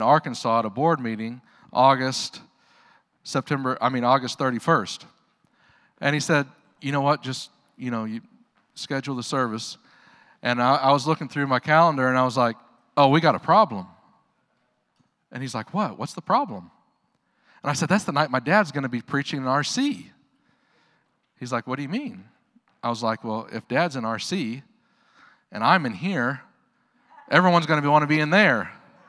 Arkansas at a board meeting August 31st. And he said, you know what, just, you schedule the service. And I was looking through my calendar and I was like, oh, we got a problem. And he's like, what? What's the problem? And I said, that's the night my dad's going to be preaching in RC. He's like, what do you mean? I was like, well, if Dad's in RC and I'm in here, everyone's going to want to be in there.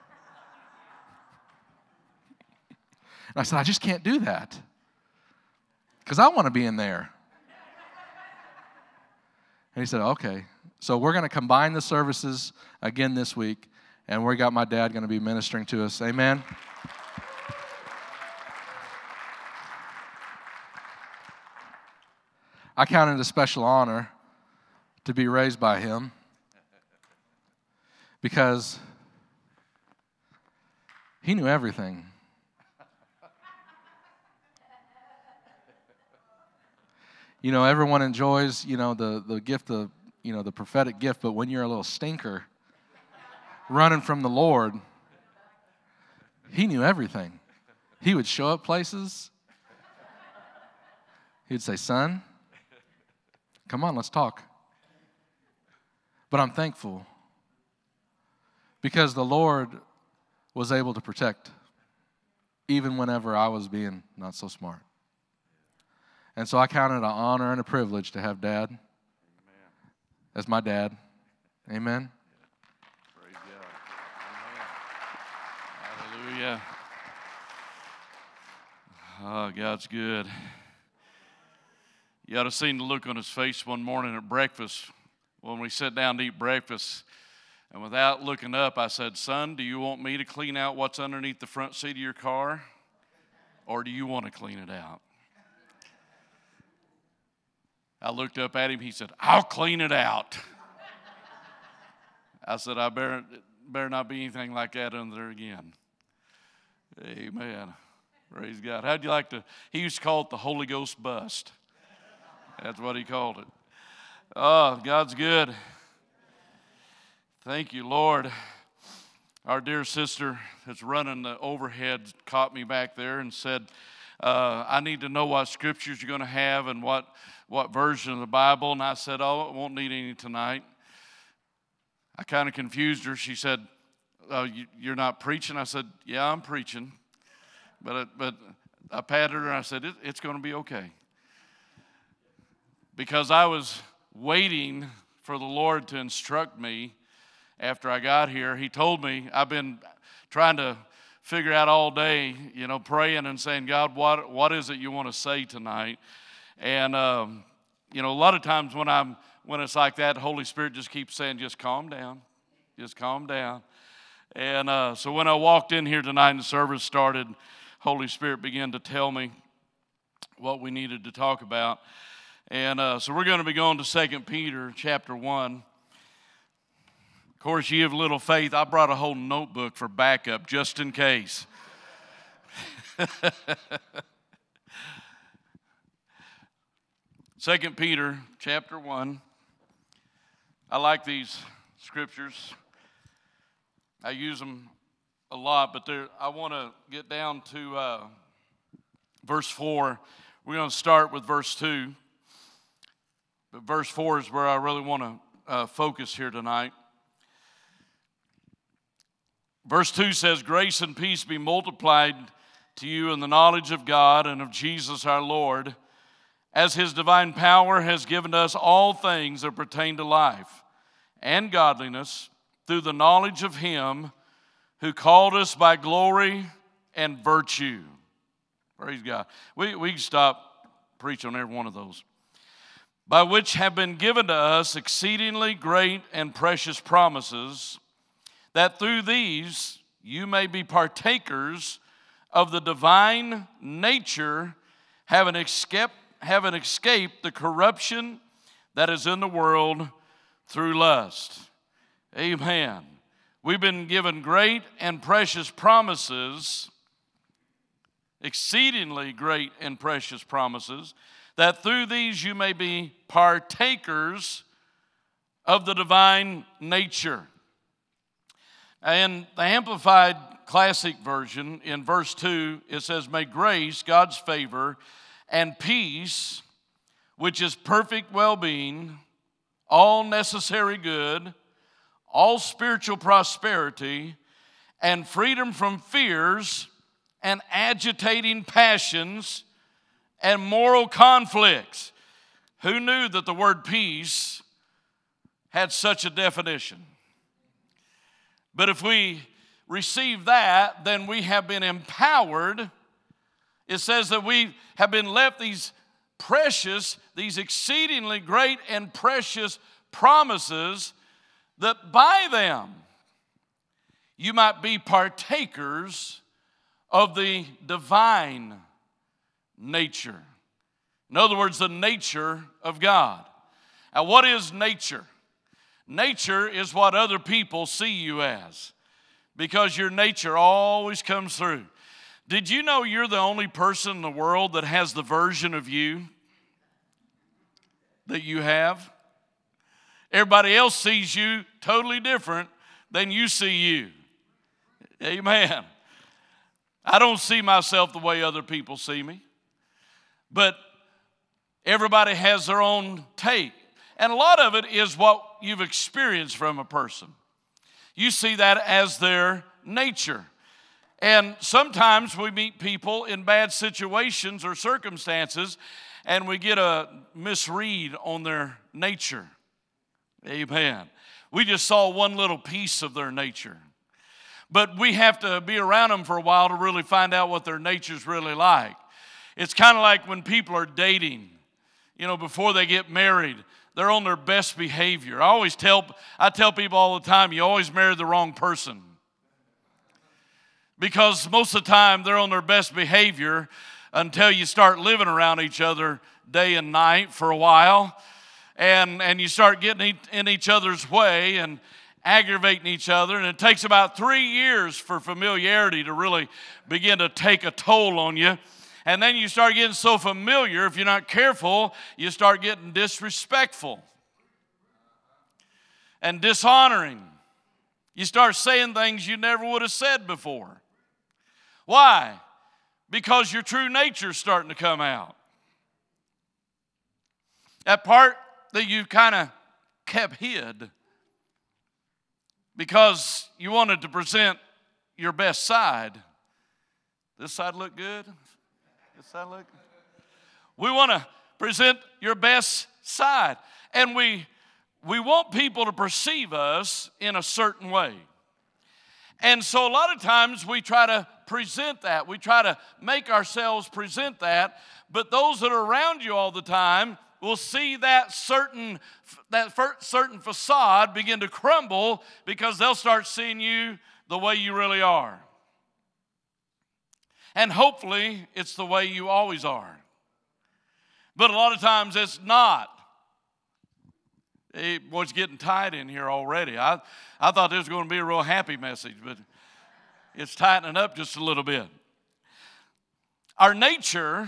And I said, I just can't do that because I want to be in there. And he said, okay. So we're going to combine the services again this week, and we got my dad going to be ministering to us. Amen. I count it a special honor to be raised by him because he knew everything. Everyone enjoys, the gift of, the prophetic gift, but when you're a little stinker running from the Lord, he knew everything. He would show up places. He'd say, son, come on, let's talk. But I'm thankful because the Lord was able to protect even whenever I was being not so smart. And so I count it an honor and a privilege to have Dad as my dad. Amen. Praise God. Amen. Hallelujah. Oh, God's good. You ought to have seen the look on his face one morning at breakfast when we sat down to eat breakfast. And without looking up, I said, son, do you want me to clean out what's underneath the front seat of your car? Or do you want to clean it out? I looked up at him. He said, I'll clean it out. I said, I better not be anything like that under there again. Amen. Praise God. How'd you like to? He used to call it the Holy Ghost bust. That's what he called it. Oh, God's good. Thank you, Lord. Our dear sister that's running the overhead caught me back there and said, I need to know what scriptures you're going to have and what version of the Bible. And I said, oh, I won't need any tonight. I kind of confused her. She said, you're not preaching? I said, yeah, I'm preaching. But I patted her and I said, it's going to be okay. Because I was waiting for the Lord to instruct me after I got here. He told me, I've been trying to figure out all day, praying and saying, God, what is it you want to say tonight? And, a lot of times when it's like that, the Holy Spirit just keeps saying, just calm down. Just calm down. And so when I walked in here tonight and the service started, Holy Spirit began to tell me what we needed to talk about. And so we're going to be going to 2 Peter chapter 1. Of course, you have little faith. I brought a whole notebook for backup just in case. 2 Peter chapter 1. I like these scriptures. I use them a lot, but I want to get down to verse 4. We're going to start with verse 2. But verse 4 is where I really want to focus here tonight. Verse 2 says, grace and peace be multiplied to you in the knowledge of God and of Jesus our Lord, as his divine power has given us all things that pertain to life and godliness through the knowledge of him who called us by glory and virtue. Praise God. We can stop preaching on every one of those. By which have been given to us exceedingly great and precious promises, that through these you may be partakers of the divine nature, having escaped the corruption that is in the world through lust. Amen. We've been given great and precious promises, exceedingly great and precious promises, that through these you may be partakers of the divine nature. And the Amplified Classic Version, in verse 2, it says, "May grace, God's favor, and peace, which is perfect well-being, all necessary good, all spiritual prosperity, and freedom from fears and agitating passions and moral conflicts." Who knew that the word peace had such a definition? But if we receive that, then we have been empowered. It says that we have been left these precious, these exceedingly great and precious promises, that by them you might be partakers of the divine nature. In other words, the nature of God. Now, what is nature? Nature is what other people see you as, because your nature always comes through. Did you know you're the only person in the world that has the version of you that you have? Everybody else sees you totally different than you see you. Amen. I don't see myself the way other people see me, but everybody has their own take. And a lot of it is what you've experienced from a person. You see that as their nature. And sometimes we meet people in bad situations or circumstances, and we get a misread on their nature. Amen. We just saw one little piece of their nature. But we have to be around them for a while to really find out what their nature's really like. It's kind of like when people are dating, before they get married, they're on their best behavior. I tell people all the time, you always marry the wrong person. Because most of the time they're on their best behavior until you start living around each other day and night for a while. And you start getting in each other's way and aggravating each other. And it takes about 3 years for familiarity to really begin to take a toll on you. And then you start getting so familiar, if you're not careful, you start getting disrespectful and dishonoring. You start saying things you never would have said before. Why? Because your true nature's starting to come out. That part that you kind of kept hid because you wanted to present your best side. This side look good? This side look good? We want to present your best side. And we want people to perceive us in a certain way. And so a lot of times we try to present that. We try to make ourselves present that. But those that are around you all the time will see that certain facade begin to crumble, because they'll start seeing you the way you really are. And hopefully it's the way you always are. But a lot of times it's not. It was getting tight in here already. I thought this was going to be a real happy message, but it's tightening up just a little bit. Our nature,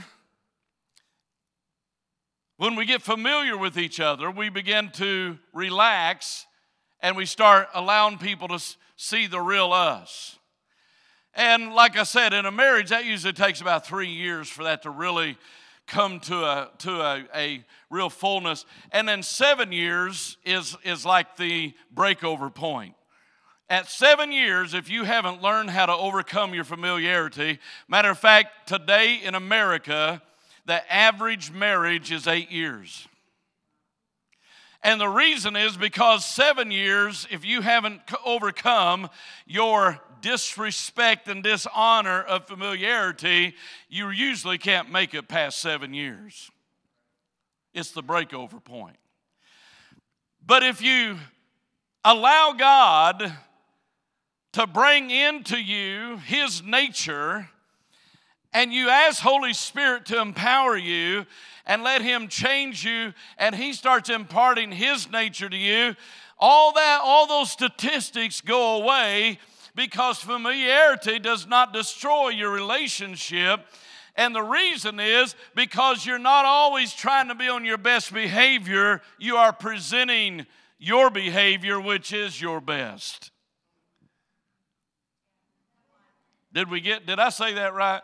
when we get familiar with each other, we begin to relax and we start allowing people to see the real us. And like I said, in a marriage, that usually takes about 3 years for that to really come to a real fullness. And then 7 years is like the breakover point. At 7 years, if you haven't learned how to overcome your familiarity, matter of fact, today in America, the average marriage is 8 years. And the reason is because 7 years, if you haven't overcome your disrespect and dishonor of familiarity, you usually can't make it past 7 years. It's the breakover point. But if you allow God to bring into you His nature, and you ask Holy Spirit to empower you and let Him change you, and He starts imparting His nature to you, all those statistics go away, because familiarity does not destroy your relationship. And the reason is because you're not always trying to be on your best behavior. You are presenting your behavior, which is your best. Did I say that right?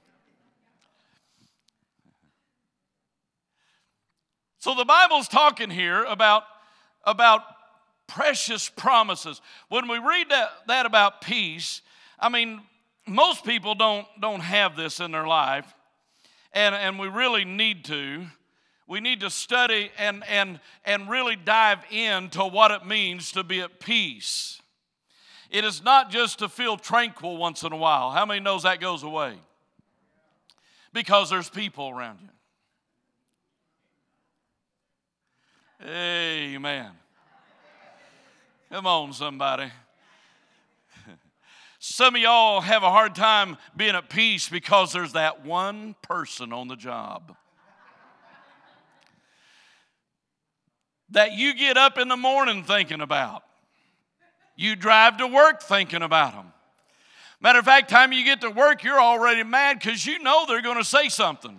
So the Bible's talking here about precious promises. When we read that about peace, I mean, most people don't have this in their life, and we really need to. We need to study and really dive into what it means to be at peace. It is not just to feel tranquil once in a while. How many knows that goes away? Because there's people around you. Amen. Come on, somebody. Some of y'all have a hard time being at peace because there's that one person on the job that you get up in the morning thinking about. You drive to work thinking about them. Matter of fact, time you get to work, you're already mad because you know they're going to say something.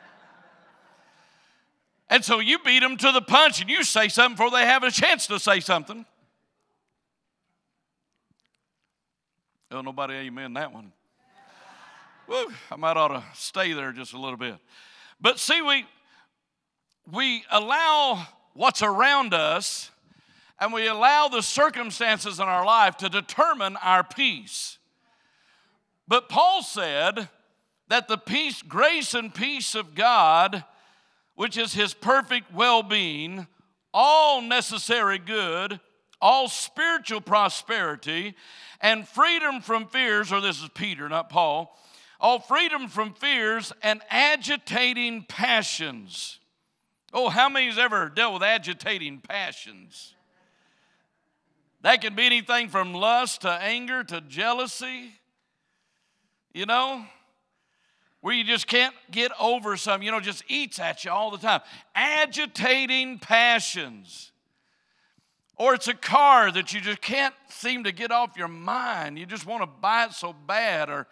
And so you beat them to the punch and you say something before they have a chance to say something. Oh, nobody amen that one. Woo, I might ought to stay there just a little bit. But see, we allow what's around us and we allow the circumstances in our life to determine our peace. But Paul said that the peace, grace and peace of God, which is his perfect well-being, all necessary good, all spiritual prosperity, and freedom from fears, or this is Peter, not Paul, all freedom from fears and agitating passions. Oh, how many has ever dealt with agitating passions? That can be anything from lust to anger to jealousy, you know, where you just can't get over something, just eats at you all the time. Agitating passions. Or it's a car that you just can't seem to get off your mind. You just want to buy it so bad, or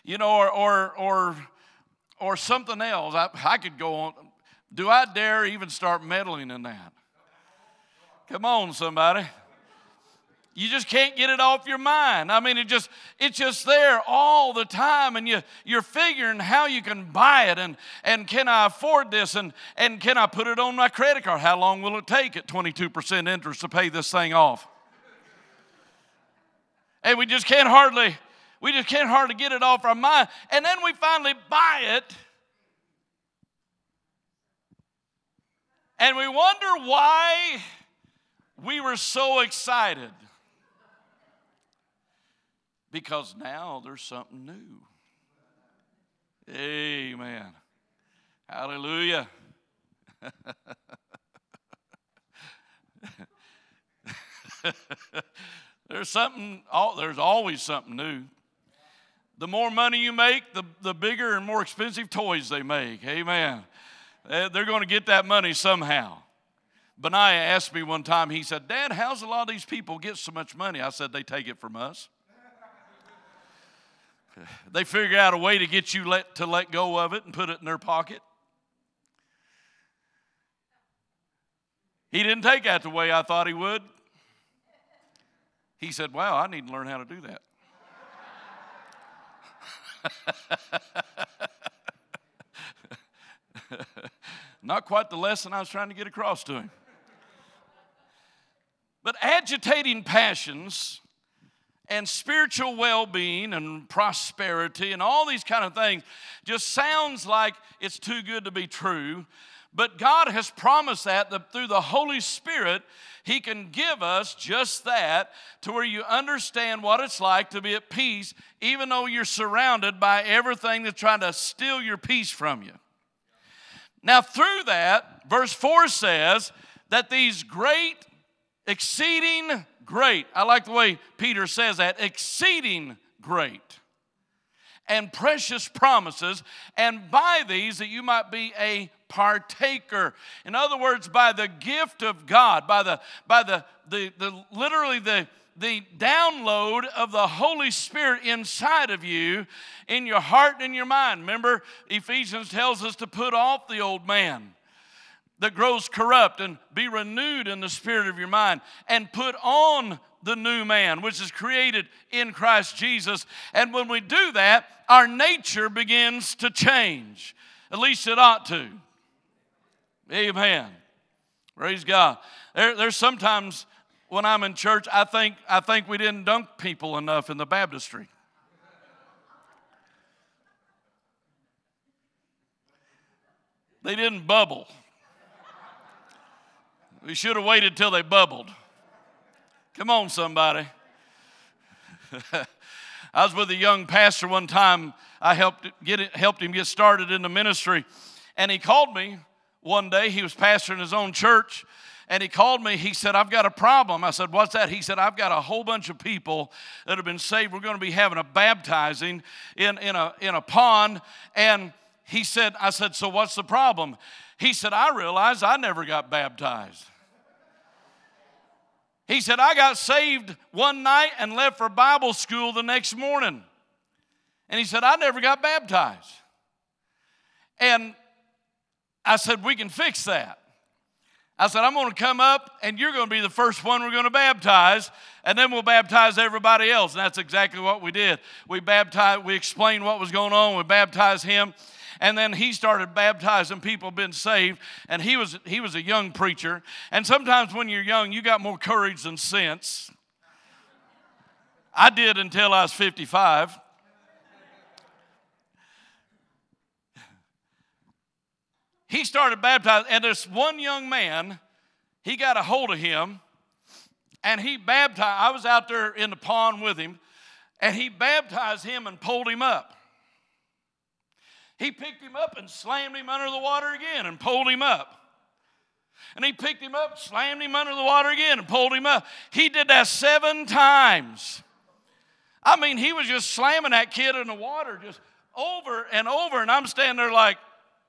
something else. I could go on. Do I dare even start meddling in that? Come on, somebody. You just can't get it off your mind. I mean, it's just there all the time, and you're figuring how you can buy it, and can I afford this, and can I put it on my credit card? How long will it take at 22% interest to pay this thing off? And we just can't hardly get it off our mind. And then we finally buy it, and we wonder why we were so excited. Because now there's something new. Amen. Hallelujah. There's always something new. The more money you make, the bigger and more expensive toys they make. Amen. They're going to get that money somehow. Benaiah asked me one time, he said, "Dad, how's a lot of these people get so much money?" I said, "They take it from us. They figure out a way to get you to let go of it and put it in their pocket." He didn't take that the way I thought he would. He said, "Wow, I need to learn how to do that." Not quite the lesson I was trying to get across to him. But agitating passions and spiritual well-being and prosperity and all these kind of things just sounds like it's too good to be true. But God has promised that through the Holy Spirit, He can give us just that, to where you understand what it's like to be at peace, even though you're surrounded by everything that's trying to steal your peace from you. Now, through that, verse 4 says that these great, exceeding great, I like the way Peter says that, exceeding great and precious promises, and by these that you might be a partaker. In other words, by the gift of God, by the literally the download of the Holy Spirit inside of you, in your heart and in your mind. Remember, Ephesians tells us to put off the old man that grows corrupt and be renewed in the spirit of your mind, and put on the new man, which is created in Christ Jesus. And when we do that, our nature begins to change. At least it ought to. Amen. Praise God. There's sometimes when I'm in church, I think we didn't dunk people enough in the baptistry. They didn't bubble. We should have waited till they bubbled. Come on, somebody. I was with a young pastor one time. I helped him get started in the ministry. And he called me one day. He was pastoring his own church. And he called me. He said, I've got a problem. I said, what's that? He said, I've got a whole bunch of people that have been saved. We're going to be having a baptizing in a pond. And he said, I said, so what's the problem? He said, I realized I never got baptized. He said, I got saved one night and left for Bible school the next morning. And he said, I never got baptized. And I said, we can fix that. I said, I'm going to come up and you're going to be the first one we're going to baptize, and then we'll baptize everybody else. And that's exactly what we did. We explained what was going on. We baptized him. And then he started baptizing people been saved. And he was a young preacher. And sometimes when you're young, you got more courage than sense. I did until I was 55. He started baptizing. And this one young man, he got a hold of him. And he baptized. I was out there in the pond with him. And he baptized him and pulled him up. He picked him up and slammed him under the water again and pulled him up. And he picked him up, slammed him under the water again and pulled him up. He did that 7 times. I mean, he was just slamming that kid in the water just over and over. And I'm standing there like,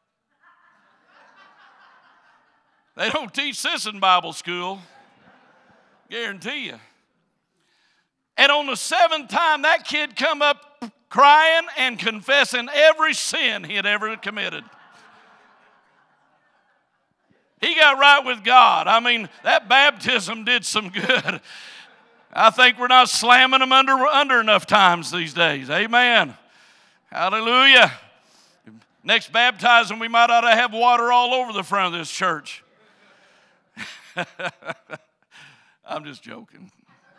they don't teach this in Bible school. Guarantee you. And on the 7th time, that kid come up crying and confessing every sin he had ever committed. He got right with God. I mean, that baptism did some good. I think we're not slamming them under enough times these days. Amen. Hallelujah. Next baptizing, we might ought to have water all over the front of this church. I'm just joking.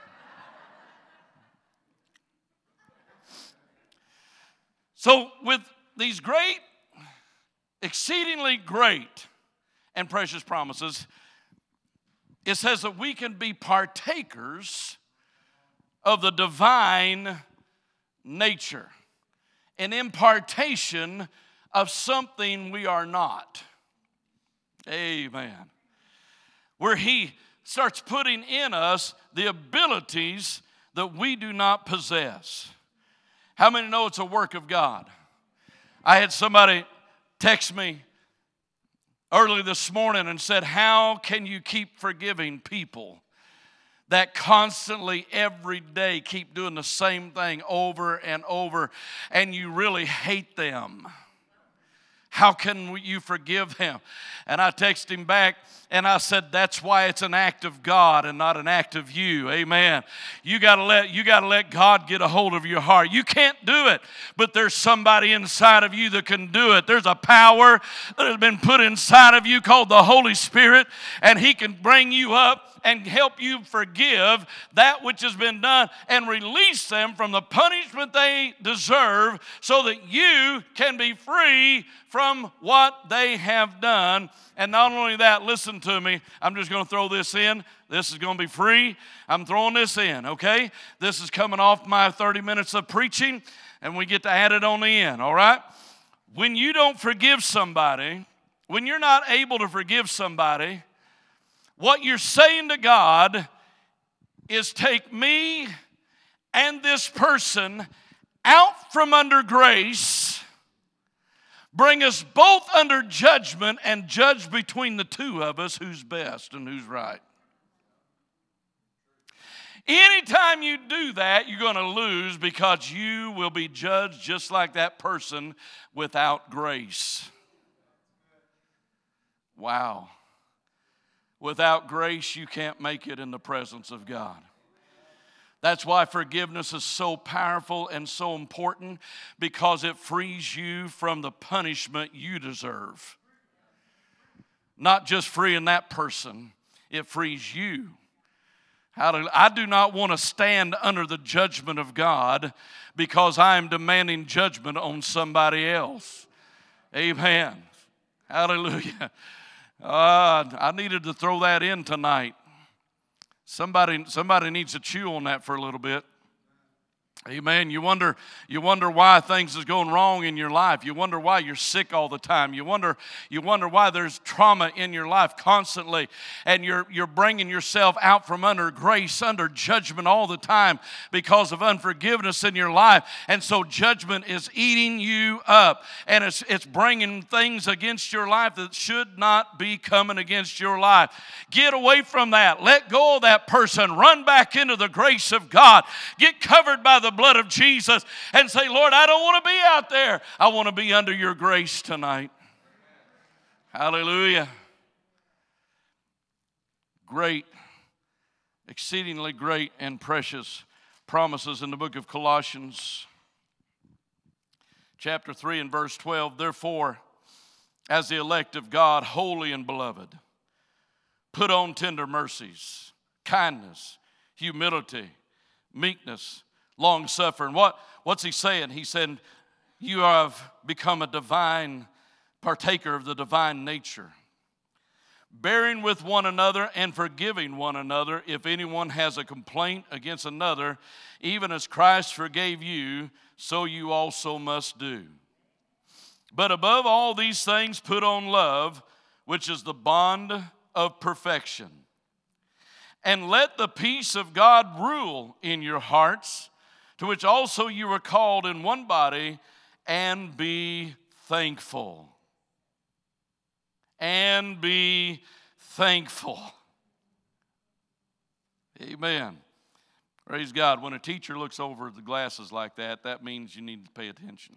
So with these great, exceedingly great and precious promises, it says that we can be partakers of the divine nature, an impartation of something we are not. Amen. Where he starts putting in us the abilities that we do not possess. How many know it's a work of God? I had somebody text me early this morning and said, how can you keep forgiving people that constantly every day keep doing the same thing over and over and you really hate them? How can you forgive him? And I texted him back and I said, that's why it's an act of God and not an act of you. Amen. You gotta let God get a hold of your heart. You can't do it, but there's somebody inside of you that can do it. There's a power that has been put inside of you called the Holy Spirit, and he can bring you up and help you forgive that which has been done and release them from the punishment they deserve so that you can be free from what they have done. And not only that, listen to me, I'm just going to throw this in. This is going to be free. I'm throwing this in, okay? This is coming off my 30 minutes of preaching, and we get to add it on the end, all right? When you don't forgive somebody, when you're not able to forgive somebody, what you're saying to God is, take me and this person out from under grace, bring us both under judgment, and judge between the two of us who's best and who's right. Anytime you do that, you're going to lose, because you will be judged just like that person without grace. Wow. Without grace, you can't make it in the presence of God. That's why forgiveness is so powerful and so important, because it frees you from the punishment you deserve. Not just freeing that person, it frees you. I do not want to stand under the judgment of God because I am demanding judgment on somebody else. Amen. Hallelujah. I needed to throw that in tonight. Somebody needs to chew on that for a little bit. Amen. You wonder why things is going wrong in your life. You wonder why you're sick all the time. You wonder why there's trauma in your life constantly, and you're bringing yourself out from under grace, under judgment all the time because of unforgiveness in your life. And so judgment is eating you up, and it's bringing things against your life that should not be coming against your life. Get away from that. Let go of that person. Run back into the grace of God. Get covered by the blood of Jesus and say, Lord, I don't want to be out there. I want to be under your grace tonight. Hallelujah. Great, exceedingly great and precious promises in the book of Colossians, chapter 3 and verse 12. Therefore, as the elect of God, holy and beloved, put on tender mercies, kindness, humility, meekness, long-suffering. What's he saying? He said, you have become a divine partaker of the divine nature, bearing with one another and forgiving one another if anyone has a complaint against another, even as Christ forgave you, so you also must do. But above all these things, put on love, which is the bond of perfection. And let the peace of God rule in your hearts, to which also you were called in one body, and be thankful. And be thankful. Amen. Praise God. When a teacher looks over the glasses like that, that means you need to pay attention.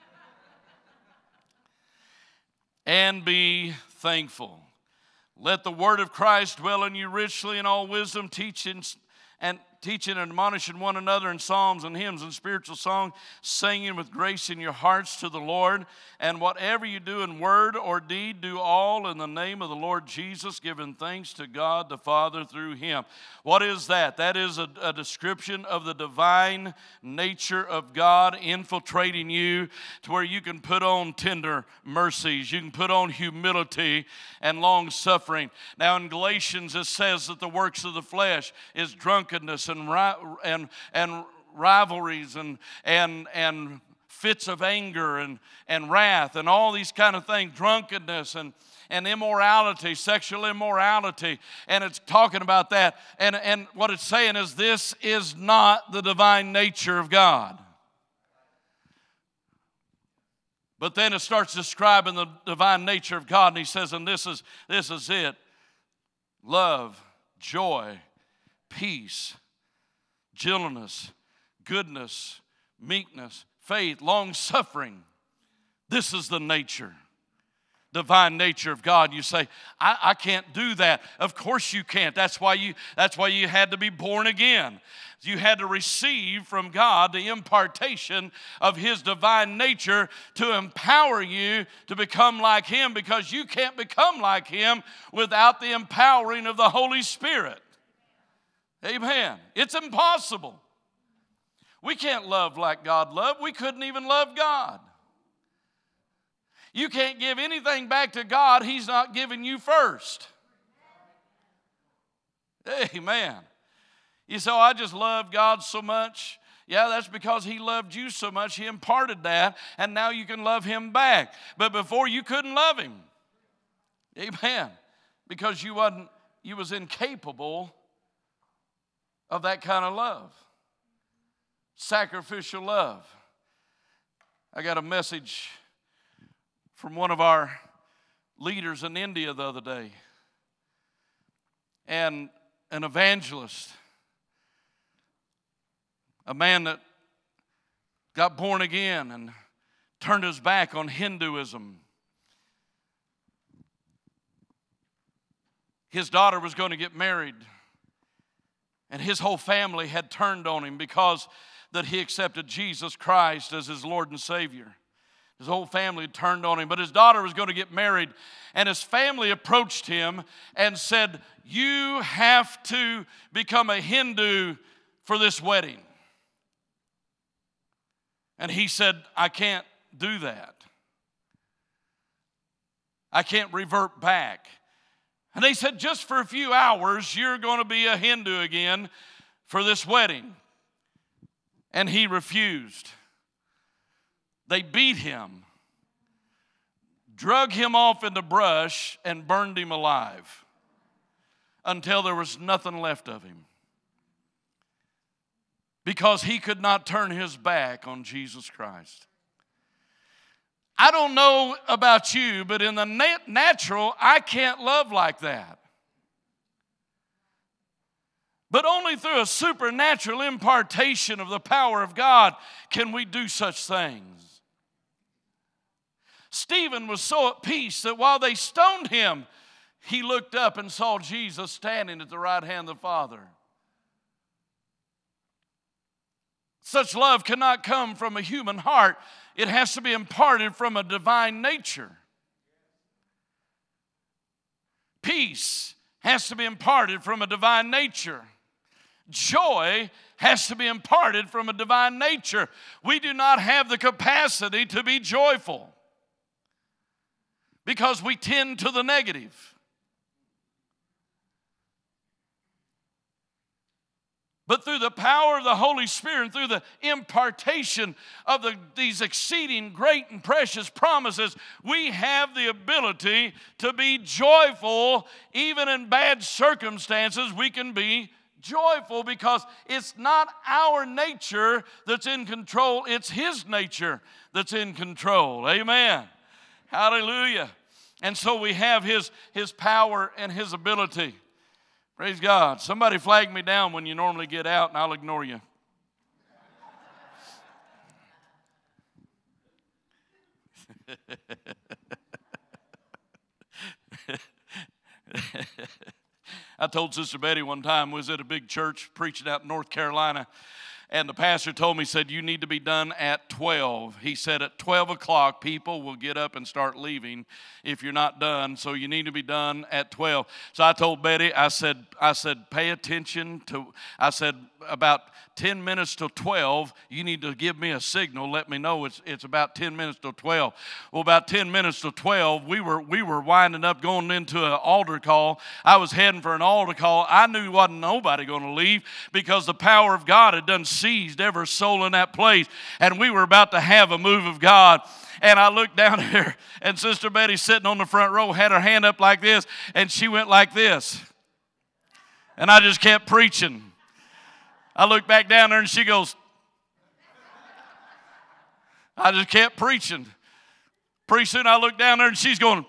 And be thankful. Let the word of Christ dwell in you richly in all wisdom, teaching and admonishing one another in psalms and hymns and spiritual songs, singing with grace in your hearts to the Lord. And whatever you do in word or deed, do all in the name of the Lord Jesus, giving thanks to God the Father through him. What is that? That is a description of the divine nature of God infiltrating you to where you can put on tender mercies. You can put on humility and long suffering. Now in Galatians it says that the works of the flesh is drunkenness and rivalries and fits of anger and wrath and all these kind of things, drunkenness and immorality, sexual immorality, and it's talking about that. And what it's saying is this is not the divine nature of God. But then it starts describing the divine nature of God, and he says, and this is it: love, joy, peace, gentleness, goodness, meekness, faith, long-suffering. This is the nature, divine nature of God. You say, I can't do that. Of course you can't. That's why you had to be born again. You had to receive from God the impartation of his divine nature to empower you to become like him, because you can't become like him without the empowering of the Holy Spirit. Amen. It's impossible. We can't love like God loved. We couldn't even love God. You can't give anything back to God he's not giving you first. Amen. You say, oh, I just love God so much. Yeah, that's because he loved you so much. He imparted that, and now you can love him back. But before you couldn't love him. Amen. Because you was incapable of that kind of love. Sacrificial love. I got a message from one of our leaders in India the other day. And an evangelist, a man that got born again and turned his back on Hinduism. His daughter was going to get married. And his whole family had turned on him because that he accepted Jesus Christ as his Lord and Savior. His whole family had turned on him. But his daughter was going to get married. And his family approached him and said, you have to become a Hindu for this wedding. And he said, I can't do that. I can't revert back. And they said, just for a few hours, you're going to be a Hindu again for this wedding. And he refused. They beat him, drug him off in the brush, and burned him alive until there was nothing left of him. Because he could not turn his back on Jesus Christ. I don't know about you, but in the natural, I can't love like that. But only through a supernatural impartation of the power of God can we do such things. Stephen was so at peace that while they stoned him, he looked up and saw Jesus standing at the right hand of the Father. Such love cannot come from a human heart. It has to be imparted from a divine nature. Peace has to be imparted from a divine nature. Joy has to be imparted from a divine nature. We do not have the capacity to be joyful because we tend to the negative. But through the power of the Holy Spirit, through the impartation of these exceeding great and precious promises, we have the ability to be joyful. Even in bad circumstances, we can be joyful because it's not our nature that's in control, it's His nature that's in control. Amen. Hallelujah. And so we have His power and His ability. Praise God. Somebody flag me down when you normally get out and I'll ignore you. I told Sister Betty one time, was at a big church preaching out in North Carolina, and the pastor told me, said, you need to be done at 12. He said at 12 o'clock, people will get up and start leaving if you're not done, so you need to be done at 12. So I told Betty, I said, pay attention to, I said, about 10 minutes till 12, you need to give me a signal, let me know it's about 10 minutes till 12. Well, about 10 minutes till 12, we were winding up going into an altar call. I was heading for an altar call. I knew wasn't nobody going to leave because the power of God had done seized every soul in that place, and we were about to have a move of God. And I looked down there, and Sister Betty sitting on the front row had her hand up like this, and she went like this. And I just kept preaching. I looked back down there, and she goes, I just kept preaching. Pretty soon I looked down there, and she's going,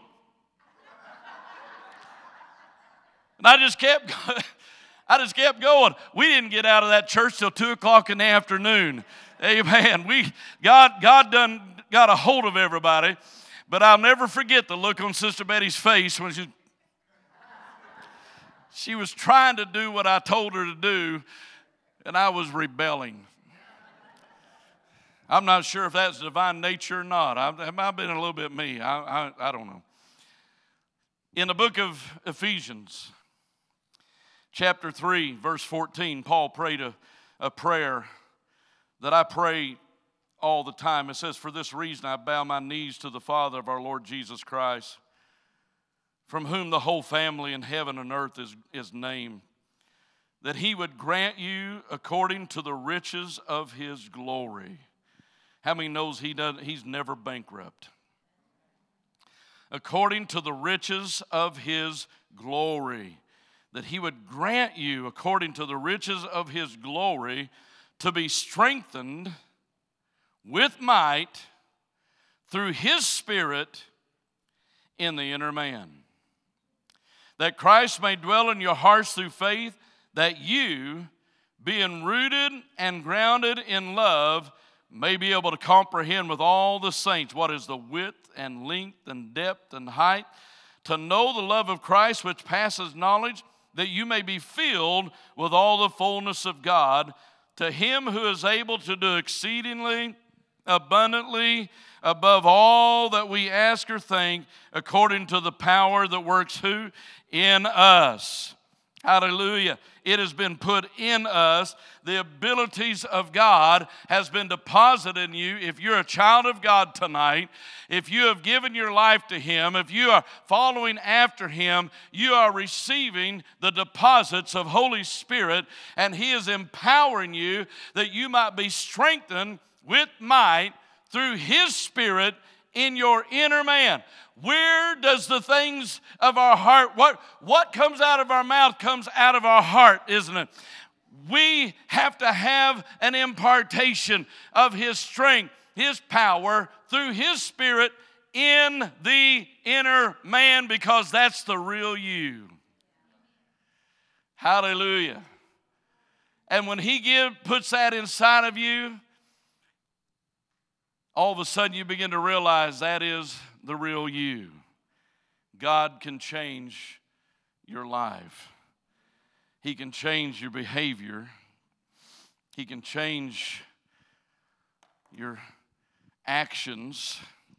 and I just kept going. We didn't get out of that church till 2 o'clock in the afternoon. Amen. God done got a hold of everybody. But I'll never forget the look on Sister Betty's face when she was trying to do what I told her to do, and I was rebelling. I'm not sure if that's divine nature or not. It might have been a little bit me. I don't know. In the book of Ephesians, chapter 3, verse 14, Paul prayed a prayer that I pray all the time. It says, for this reason I bow my knees to the Father of our Lord Jesus Christ, from whom the whole family in heaven and earth is named, that He would grant you according to the riches of His glory. How many knows He's never bankrupt? According to the riches of His glory, that He would grant you according to the riches of His glory to be strengthened with might through His Spirit in the inner man, that Christ may dwell in your hearts through faith, that you, being rooted and grounded in love, may be able to comprehend with all the saints what is the width and length and depth and height, to know the love of Christ which passes knowledge, that you may be filled with all the fullness of God. To him who is able to do exceedingly abundantly above all that we ask or think, according to the power that works who? In us. Hallelujah. It has been put in us. The abilities of God has been deposited in you. If you're a child of God tonight, if you have given your life to Him, if you are following after Him, you are receiving the deposits of Holy Spirit, and He is empowering you that you might be strengthened with might through His Spirit in your inner man. Where does the things of our heart, what comes out of our mouth comes out of our heart, isn't it? We have to have an impartation of His strength, His power through His Spirit in the inner man, because that's the real you. Hallelujah. And when He puts that inside of you, all of a sudden you begin to realize that is the real you. God can change your life. He can change your behavior. He can change your actions.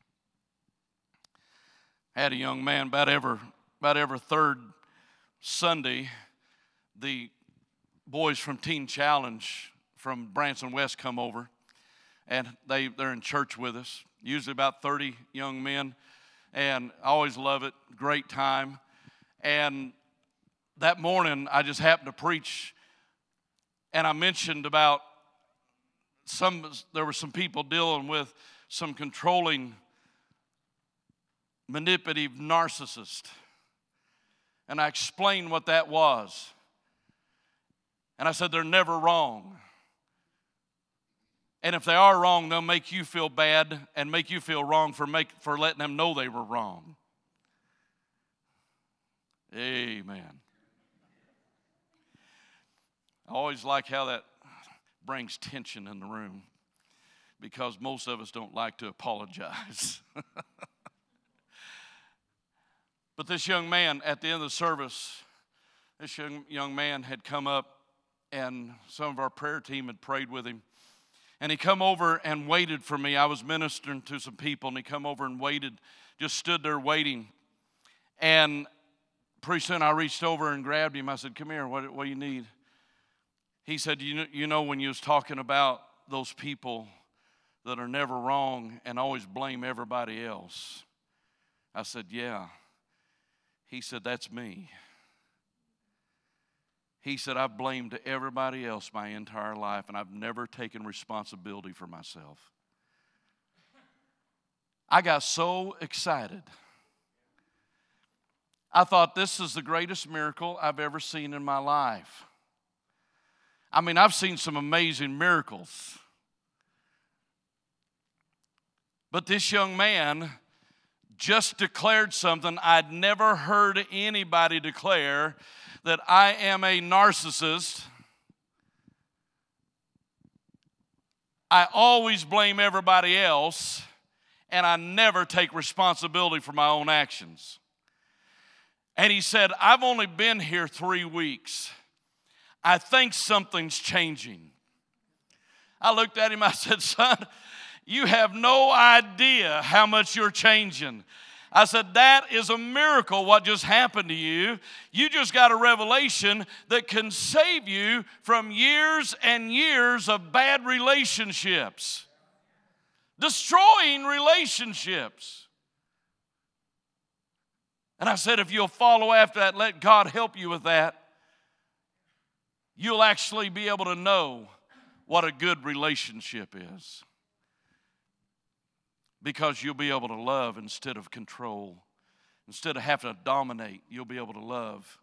I had a young man about every third Sunday, the boys from Teen Challenge from Branson West come over. And they're in church with us, usually about 30 young men. And I always love it, great time. And that morning, I just happened to preach, and I mentioned about there were some people dealing with some controlling, manipulative narcissist. And I explained what that was. And I said, they're never wrong. And if they are wrong, they'll make you feel bad and make you feel wrong for letting them know they were wrong. Amen. I always like how that brings tension in the room, because most of us don't like to apologize. But this young man, at the end of the service, this young man had come up, and some of our prayer team had prayed with him. And he come over and waited for me. I was ministering to some people, and he come over and waited, just stood there waiting. And pretty soon I reached over and grabbed him. I said, come here, what do you need? He said, you know when you was talking about those people that are never wrong and always blame everybody else. I said, yeah. He said, that's me. He said, I've blamed everybody else my entire life, and I've never taken responsibility for myself. I got so excited. I thought, this is the greatest miracle I've ever seen in my life. I mean, I've seen some amazing miracles. But this young man just declared something I'd never heard anybody declare, that I am a narcissist. I always blame everybody else, and I never take responsibility for my own actions. And he said, I've only been here 3 weeks. I think something's changing. I looked at him, I said, son, you have no idea how much you're changing. I said, that is a miracle what just happened to you. You just got a revelation that can save you from years and years of bad relationships. Destroying relationships. And I said, if you'll follow after that, let God help you with that, you'll actually be able to know what a good relationship is. Because you'll be able to love instead of control. Instead of having to dominate, you'll be able to love.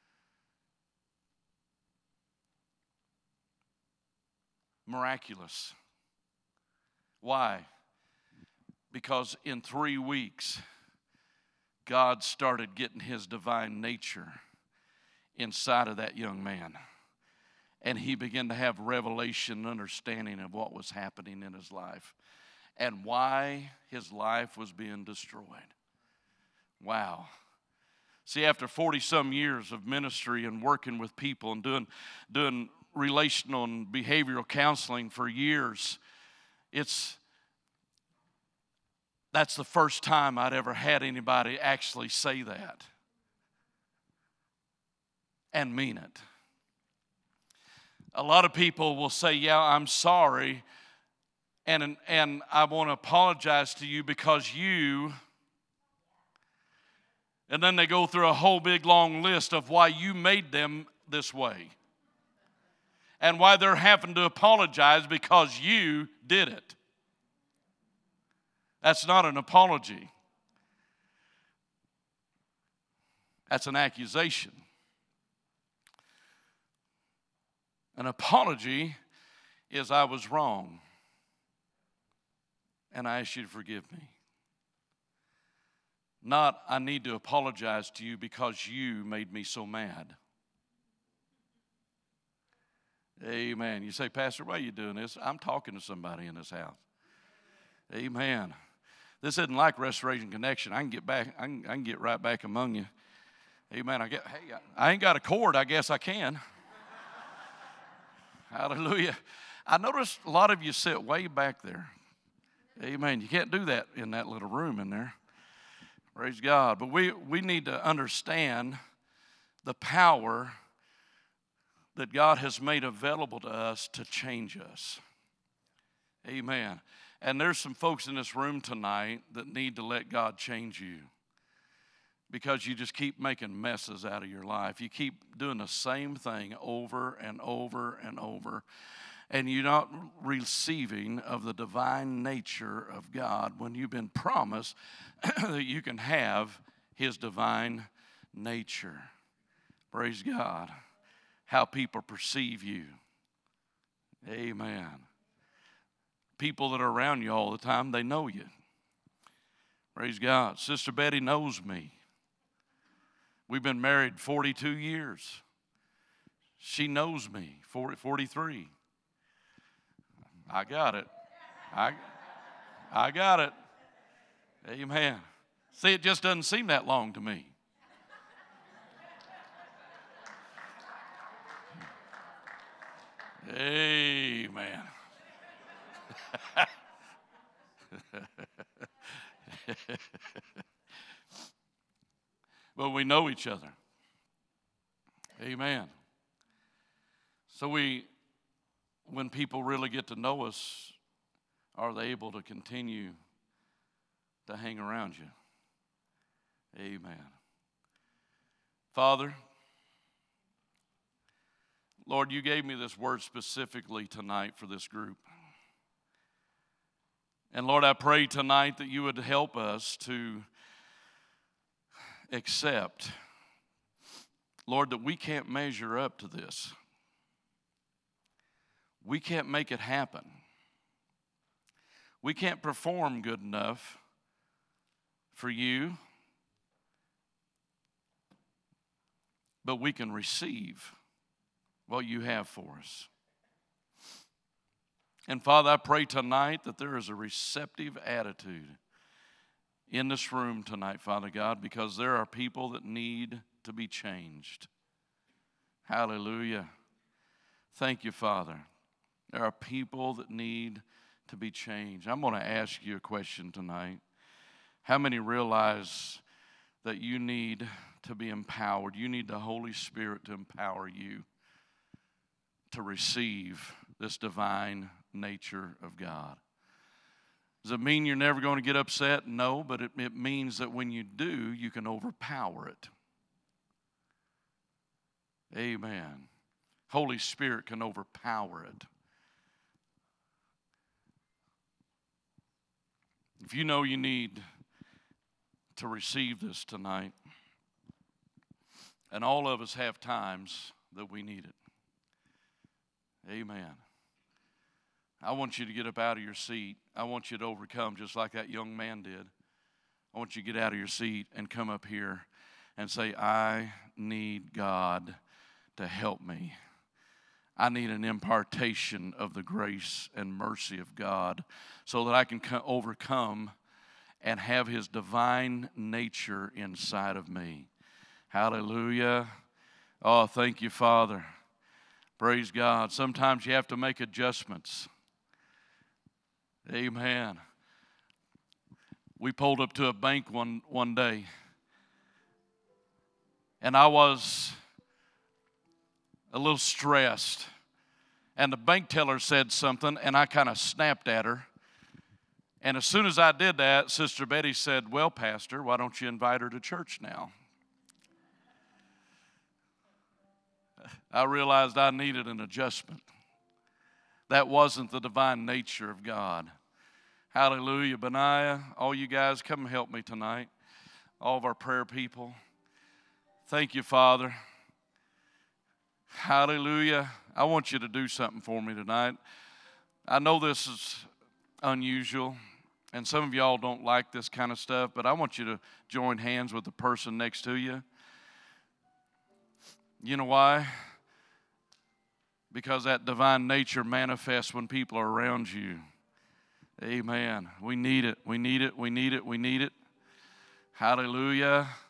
Miraculous. Why? Because in 3 weeks, God started getting His divine nature inside of that young man. And he began to have revelation and understanding of what was happening in his life and why his life was being destroyed. Wow. See, after 40-some years of ministry and working with people and doing relational and behavioral counseling for years, that's the first time I'd ever had anybody actually say that and mean it. A lot of people will say, yeah, I'm sorry, and I want to apologize to you because you, and then they go through a whole big long list of why you made them this way and why they're having to apologize because you did it. That's not an apology. That's an accusation. An apology is I was wrong, and I ask you to forgive me. Not I need to apologize to you because you made me so mad. Amen. You say, Pastor, why are you doing this? I'm talking to somebody in this house. Amen. This isn't like Restoration Connection. I can get back. I can get right back among you. Amen. I ain't got a cord. I guess I can. Hallelujah. I noticed a lot of you sit way back there. Amen. You can't do that in that little room in there. Praise God. But we need to understand the power that God has made available to us to change us. Amen. And there's some folks in this room tonight that need to let God change you because you just keep making messes out of your life. You keep doing the same thing over and over and over, and you're not receiving of the divine nature of God when you've been promised that you can have His divine nature. Praise God. How people perceive you. Amen. People that are around you all the time, they know you. Praise God. Sister Betty knows me. We've been married 42 years. She knows me, 43. I got it. I got it. Amen. See, it just doesn't seem that long to me. Amen. But we know each other. Amen. So when people really get to know us, are they able to continue to hang around you? Amen. Father, Lord, you gave me this word specifically tonight for this group. And Lord, I pray tonight that you would help us to accept, Lord, that we can't measure up to this. We can't make it happen. We can't perform good enough for you, but we can receive what you have for us. And Father, I pray tonight that there is a receptive attitude in this room tonight, Father God, because there are people that need to be changed. Hallelujah. Thank you, Father. There are people that need to be changed. I'm going to ask you a question tonight. How many realize that you need to be empowered? You need the Holy Spirit to empower you to receive this divine nature of God. Does it mean you're never going to get upset? No, but it means that when you do, you can overpower it. Amen. Holy Spirit can overpower it. If you know you need to receive this tonight, and all of us have times that we need it. Amen. I want you to get up out of your seat. I want you to overcome just like that young man did. I want you to get out of your seat and come up here and say, I need God to help me. I need an impartation of the grace and mercy of God so that I can overcome and have His divine nature inside of me. Hallelujah. Oh, thank you, Father. Praise God. Sometimes you have to make adjustments. Amen. We pulled up to a bank one day, and I was a little stressed. And the bank teller said something, and I kind of snapped at her. And as soon as I did that, Sister Betty said, "Well, Pastor, why don't you invite her to church now?" I realized I needed an adjustment. That wasn't the divine nature of God. Hallelujah. Benaiah, all you guys, come and help me tonight. All of our prayer people. Thank you, Father. Hallelujah. I want you to do something for me tonight. I know this is unusual, and some of y'all don't like this kind of stuff, but I want you to join hands with the person next to you. You know why? Because that divine nature manifests when people are around you. Amen. We need it. We need it. We need it. We need it. Hallelujah.